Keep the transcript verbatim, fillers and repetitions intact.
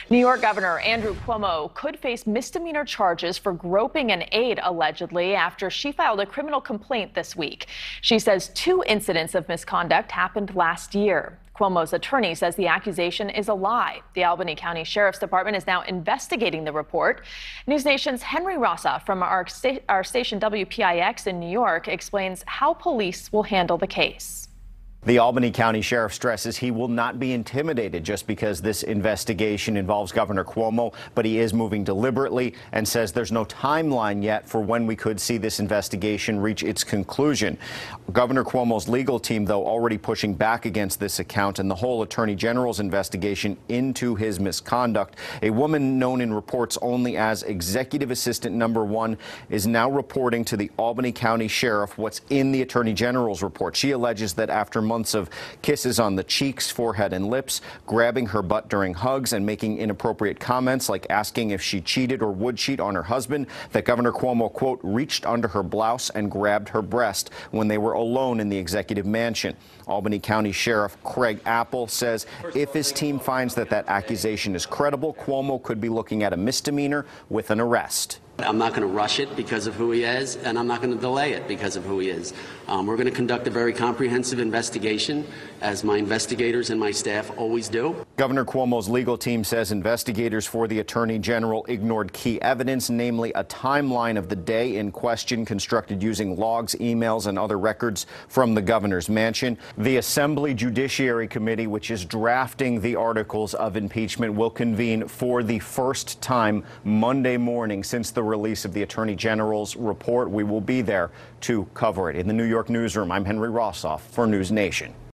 New York Governor Andrew Cuomo could face misdemeanor charges for groping an aide, allegedly, after she filed a criminal complaint this week. She says two incidents of misconduct happened last year. Cuomo's attorney says the accusation is a lie. The Albany County Sheriff's Department is now investigating the report. News Nation's Henry Rossoff from our, sta- our station W P I X in New York explains how police will handle the case. The Albany County Sheriff stresses he will not be intimidated just because this investigation involves Governor Cuomo, but he is moving deliberately and says there's no timeline yet for when we could see this investigation reach its conclusion. Governor Cuomo's legal team, though, already pushing back against this account and the whole Attorney General's investigation into his misconduct. A woman known in reports only as Executive Assistant Number One is now reporting to the Albany County Sheriff what's in the Attorney General's report. She alleges that after months of kisses on the cheeks, forehead, and lips, grabbing her butt during hugs, and making inappropriate comments like asking if she cheated or would cheat on her husband, that Governor Cuomo, quote, reached under her blouse and grabbed her breast when they were alone in the executive mansion. Albany County Sheriff Craig Apple says if his team finds that that accusation is credible, Cuomo could be looking at a misdemeanor with an arrest. I'm not going to rush it because of who he is, and I'm not going to delay it because of who he is. Um, we're going to conduct a very comprehensive investigation, as my investigators and my staff always do. Governor Cuomo's legal team says investigators for the Attorney General ignored key evidence, namely a timeline of the day in question constructed using logs, emails, and other records from the governor's mansion. The Assembly Judiciary Committee, which is drafting the articles of impeachment, will convene for the first time Monday morning since the release of the Attorney General's report. We will be there to cover it. In the New York newsroom, I'm Henry Rossoff for News Nation.